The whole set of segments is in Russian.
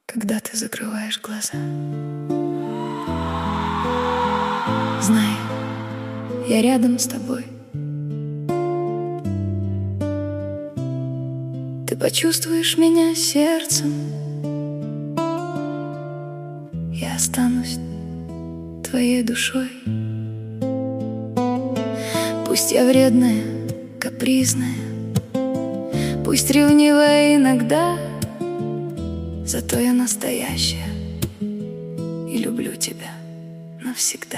когда ты закрываешь глаза. Знай, я рядом с тобой. Ты почувствуешь меня сердцем. Я останусь твоей душой. Пусть я вредная, капризная, пусть ревнивая иногда, зато я настоящая и люблю тебя навсегда.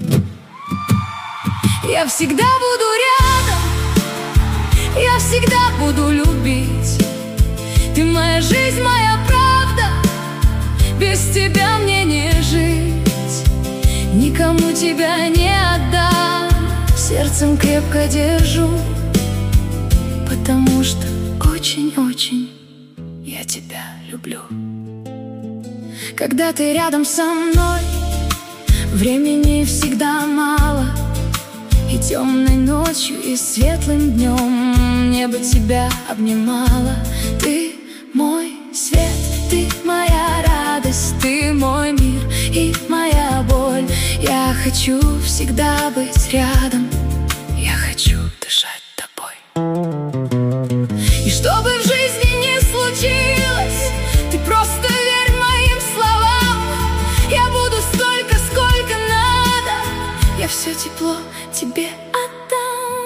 Я всегда буду рядом, я всегда буду любить. Ты моя жизнь, моя правда, без тебя мне не жить. Никому тебя не отдам, сердцем крепко держу, потому что очень-очень я тебя люблю. Когда ты рядом со мной, времени всегда мало, и темной ночью, и светлым днем небо тебя обнимало. Ты мой свет, ты моя радость, ты мой мир и моя боль. Я хочу всегда быть рядом, я хочу дышать тобой. И что бы в жизни ни случилось, ты просто верь моим словам. Я буду столько, сколько надо, я все тепло тебе отдам.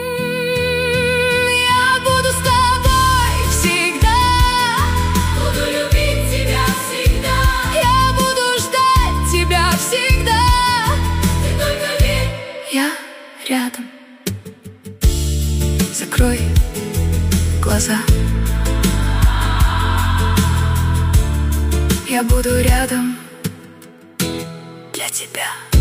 Я буду с тобой всегда, буду любить тебя всегда. Я буду ждать тебя всегда, ты только верь, я рядом. Закрой глаза, я буду рядом для тебя.